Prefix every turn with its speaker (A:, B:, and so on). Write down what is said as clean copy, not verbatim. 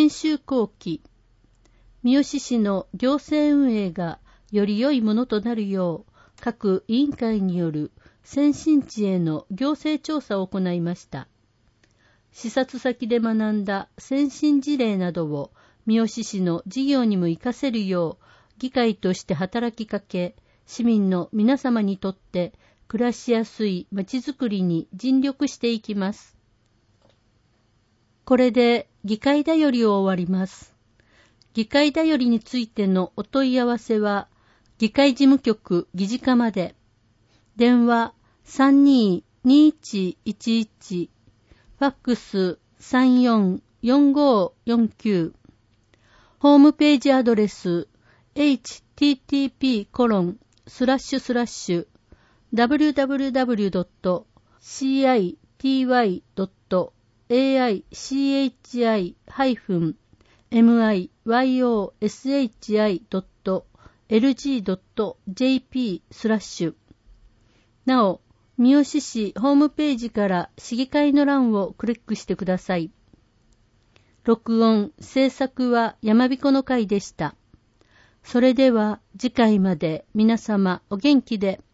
A: 研修後期、三好市の行政運営がより良いものとなるよう、各委員会による先進地への行政調査を行いました。視察先で学んだ先進事例などを三好市の事業にも活かせるよう、議会として働きかけ、市民の皆様にとって暮らしやすいまちづくりに尽力していきます。これで議会だよりを終わります。議会だよりについてのお問い合わせは、議会事務局議事課まで。電話32-2111、ファックス344549、ホームページアドレス http://www.city-myshi.lg.jp/ なお、三好市ホームページから市議会の欄をクリックしてください。録音・制作は山彦の会でした。それでは次回まで皆様お元気で。